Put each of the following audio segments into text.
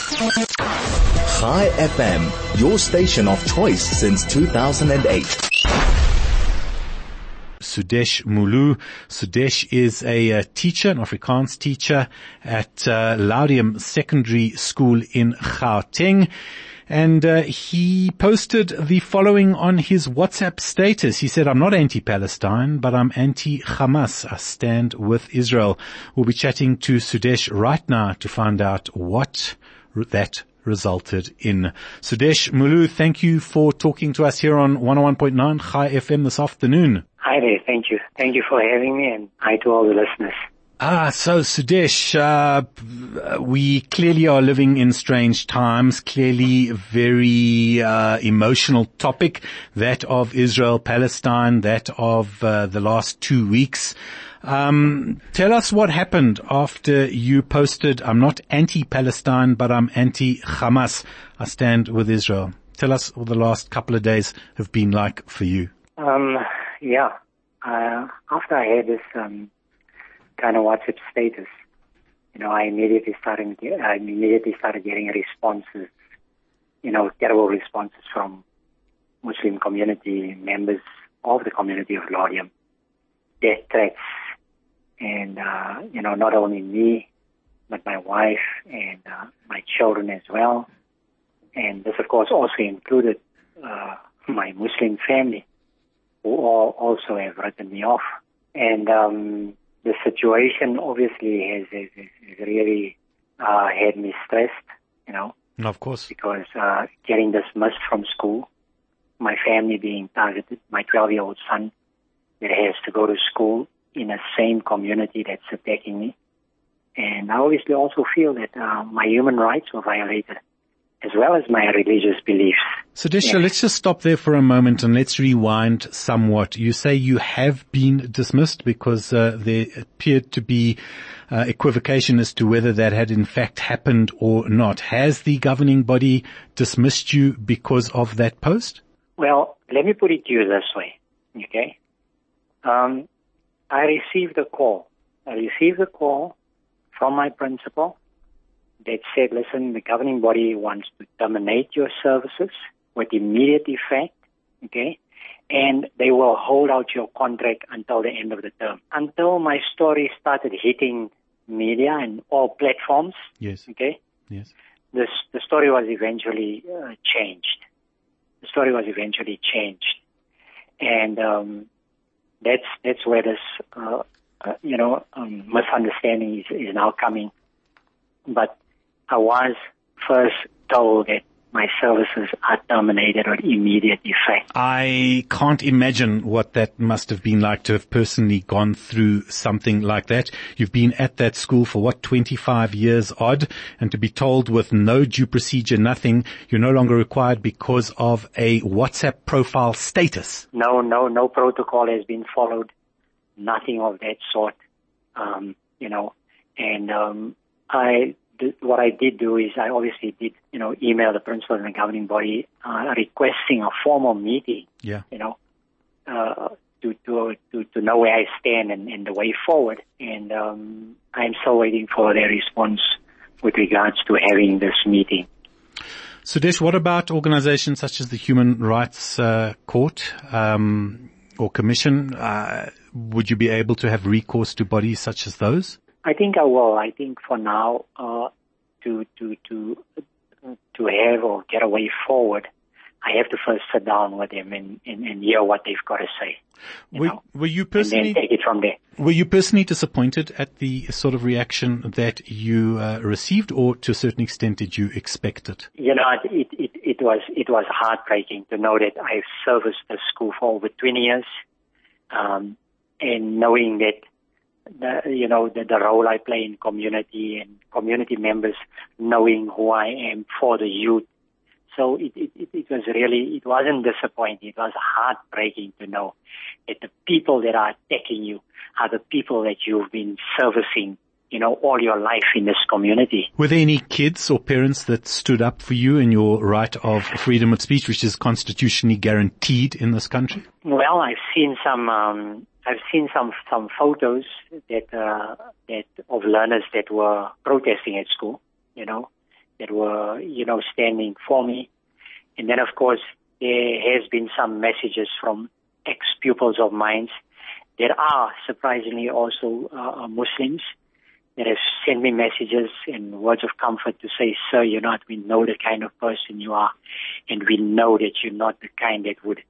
Chai FM, your station of choice since 2008. Sudesh Mulu. Sudesh is a teacher, an Afrikaans teacher at Laudium Secondary School in Gauteng. And he posted the following on his WhatsApp status. He said, I'm not anti-Palestine, but I'm anti-Hamas. I stand with Israel. We'll be chatting to Sudesh right now to find out what that resulted in. Sudesh Mulu, thank you for talking to us here on 101.9 Chai FM this afternoon. Hi there, thank you. Thank you for having me, and hi to all the listeners. So Sudesh, we clearly are living in strange times, clearly very emotional topic, that of Israel-Palestine, that of the last 2 weeks. Tell us what happened after you posted, I'm not anti-Palestine, but I'm anti-Hamas. I stand with Israel. Tell us what the last couple of days have been like for you. After I had this kind of WhatsApp status, I immediately started getting responses, terrible responses from Muslim community members of the community of Laudium, death threats, and not only me, but my wife and my children as well, and this of course also included my Muslim family, who all also have written me off, and the situation obviously has really had me stressed, Of course. Because getting dismissed from school, my family being targeted, my 12-year-old son that has to go to school in the same community that's attacking me. And I obviously also feel that my human rights were violated, as well as my religious beliefs. Sudesh, let's just stop there for a moment and let's rewind somewhat. You say you have been dismissed because there appeared to be equivocation as to whether that had in fact happened or not. Has the governing body dismissed you because of that post? Well, let me put it to you this way, okay? I received a call. From my principal that said, listen, the governing body wants to terminate your services with immediate effect, okay? And they will hold out your contract until the end of the term. Until my story started hitting media and all platforms, yes, okay? Yes. The story was eventually changed. And that's where this misunderstanding is now coming. But I was first told that my services are terminated with immediate effect. I can't imagine what that must have been like to have personally gone through something like that. You've been at that school for 25 years odd, and to be told with no due procedure, nothing, you're no longer required because of a WhatsApp profile status. No protocol has been followed. Nothing of that sort, what I did do is I obviously did, email the principal and the governing body, requesting a formal meeting, yeah, to know where I stand and the way forward. And, I'm still waiting for their response with regards to having this meeting. Sudesh, what about organizations such as the Human Rights Court, or Commission? Would you be able to have recourse to bodies such as those? I think I will. I think for now, to have or get a way forward, I have to first sit down with them and hear what they've got to say. Were you personally, and then take it from there. Were you personally disappointed at the sort of reaction that you received, or to a certain extent did you expect it? It was heartbreaking to know that I've serviced the school for over 20 years, and knowing that the role I play in community and community members knowing who I am for the youth. So it wasn't disappointing. It was heartbreaking to know that the people that are attacking you are the people that you've been servicing, all your life in this community. Were there any kids or parents that stood up for you in your right of freedom of speech, which is constitutionally guaranteed in this country? Well, I've seen some photos that of learners that were protesting at school, that were, standing for me. And then, of course, there has been some messages from ex-pupils of mine. There are, surprisingly, also Muslims that have sent me messages and words of comfort to say, sir, we know the kind of person you are, and we know that you're not the kind that would,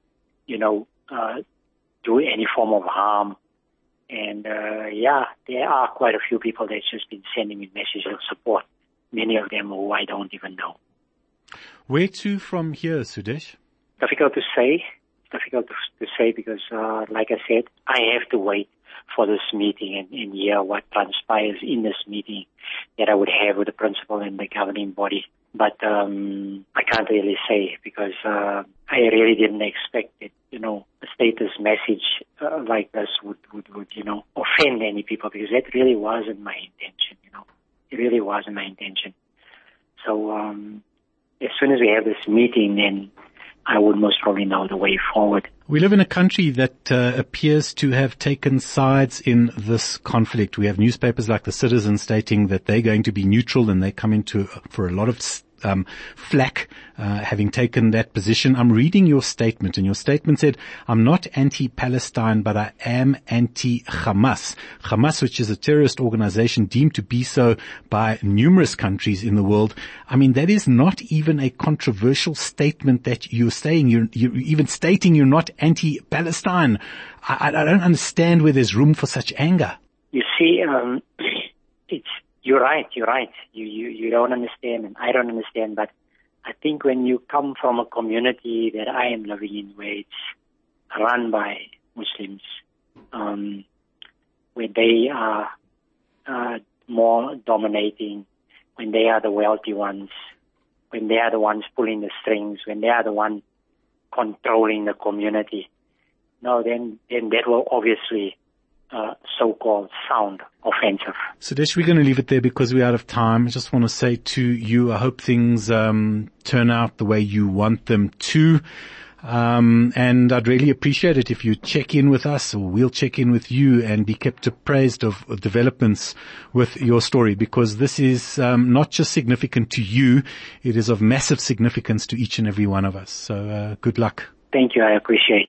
do any form of harm. And, there are quite a few people that's just been sending me messages of support, many of them who I don't even know. Where to from here, Sudesh? Difficult to say. Difficult to say because, like I said, I have to wait for this meeting and hear what transpires in this meeting that I would have with the principal and the governing body. But I can't really say because I really didn't expect that, a status message like this would offend any people, because that really wasn't my intention, It really wasn't my intention. So as soon as we have this meeting, then I would most probably know the way forward. We live in a country that appears to have taken sides in this conflict. We have newspapers like The Citizen stating that they're going to be neutral, and they come into for a lot of flack, having taken that position. I'm reading your statement, and your statement said, I'm not anti-Palestine, but I am anti-Hamas. Hamas, which is a terrorist organization deemed to be so by numerous countries in the world. I mean, that is not even a controversial statement that you're saying. You're even stating you're not anti-Palestine. I don't understand where there's room for such anger. You see, You're right. You don't understand, and I don't understand. But I think when you come from a community that I am living in, where it's run by Muslims, where they are more dominating, when they are the wealthy ones, when they are the ones pulling the strings, when they are the ones controlling the community, then that will obviously so-called sound offensive. Sudesh, we're going to leave it there because we're out of time. I just want to say to you, I hope things turn out the way you want them to. And I'd really appreciate it if you check in with us, or we'll check in with you, and be kept appraised of developments with your story, because this is not just significant to you, it is of massive significance to each and every one of us. So good luck. Thank you. I appreciate it.